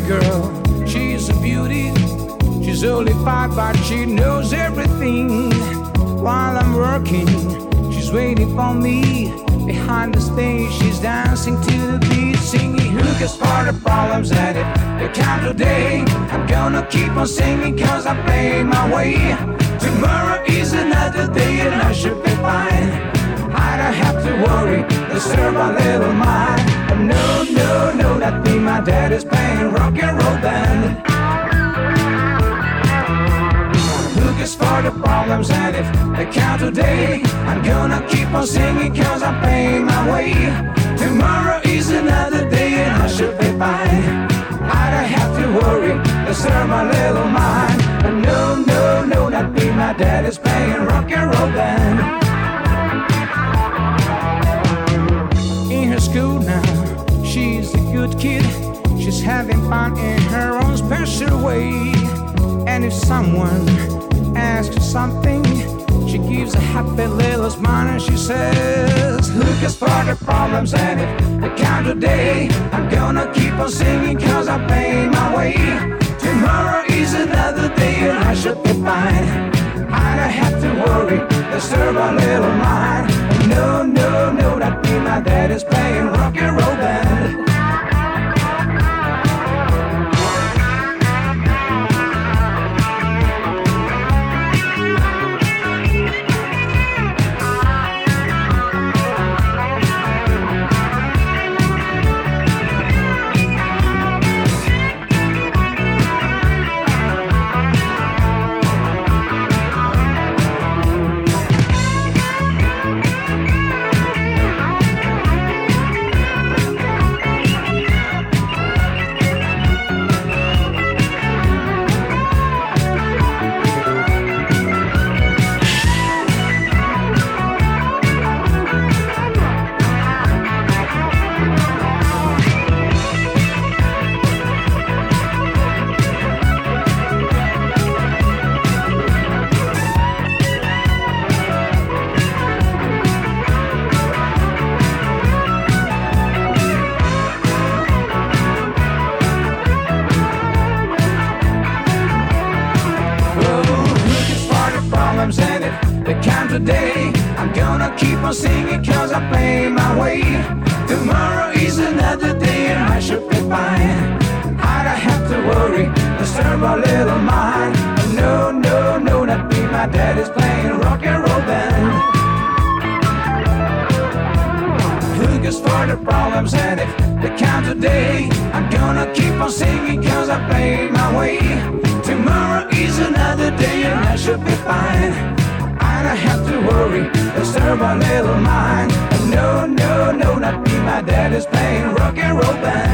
girl, she's a beauty. She's only 5, but she knows everything. While I'm working, she's waiting for me. Behind the stage, she's dancing to the beat, singing hookahs for the problems and if they count today. I'm gonna keep on singing cause I play my way. Tomorrow is another day and I should be fine. I don't have to worry, disturb my little mind. But no, no, no, that means my dad is playing rock and roll band. Hookahs for the problems and if they count today, I'm gonna keep on singing cause I pay my way. Tomorrow is another day and I should be fine. I don't have to worry, disturb my little mind. But no, no, no, that means my dad is playing rock and roll band. In her school now, she's a good kid. She's having fun in her own special way. And if someone asks her something, she gives a happy little smile and she says, hookahs for the problems and if they count today, I'm gonna keep on singing cause I pay my way. Tomorrow is another day and I should be fine. I don't have to worry, disturb a little mind. No, no, no, that means my dad is playing rock and roll band. And if they count today, I'm gonna keep on singing cause I play my way. Tomorrow is another day and I should be fine. I don't have to worry, disturb a little mind. No, no, no, that means my dad is playing rock and roll band. Hookahs for the problems and if they count today, I'm gonna keep on singing cause I play my way. Tomorrow is another day and I should be fine. I don't have to worry, disturb a little mind. No, no, no, not me, my dad is playing rock and roll band.